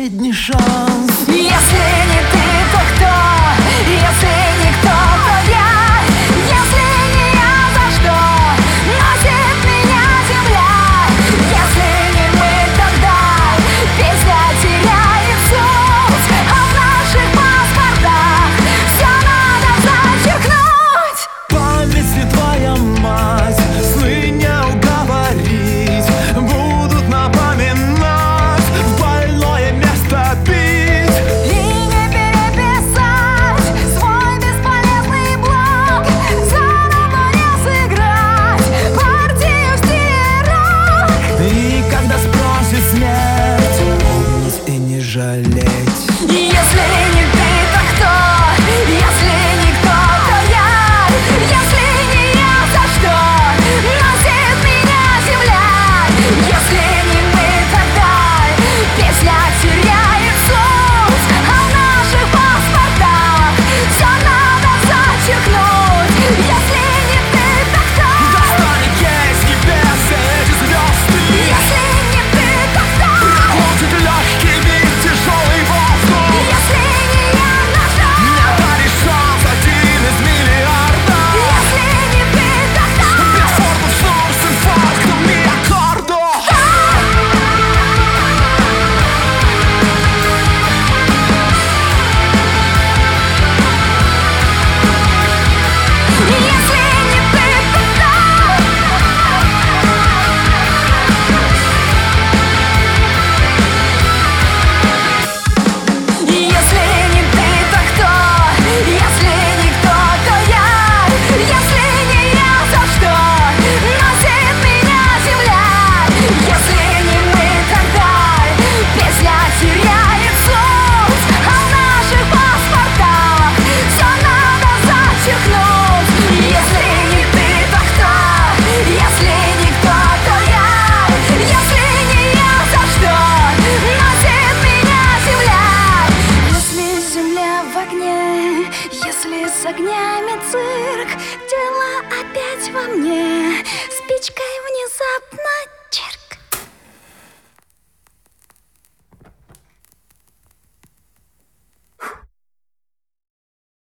последний шанс. Если не ты, то кто? Если никто, то я. Если не я, за что носит меня земля? Если не мы, тогда песня теряет суть, а в наших паспортах все надо зачеркнуть. Память не твоя мать, сны не уговорить, будут напоминать в больное место бить. И не переписать свой бесполезный блог, заново не сыграть партию в стиле рок. И когда спросит смерть, помнить и не жалеть. Если не ты, то кто? Если никто, то я. Если не я, за что носит меня земля? Если не мы, тогда песня теряет суть, а в наших паспортах все надо зачеркнуть. Если не ты, то кто? Достанет есть небес эти звезды. Если не ты, то кто? Проглотит легкий мир, тяжелый воздух. Если не я, наша. Мне даришь шанс, один из миллиарда. Если не ты, то кто? Без формы снова с инфарктом миокарда. Если не ты, то кто? Если не ты, то кто? Если никто, то я. Если не я, за что носит меня земля? Если не мы, тогда песня теряет суть, а в наших паспортах все надо зачеркнуть. Если не ты, то кто? Если никто, то я. Если не я, за что носит меня земля? Если земля в огне, если с огнями цирк, дело опять во мне.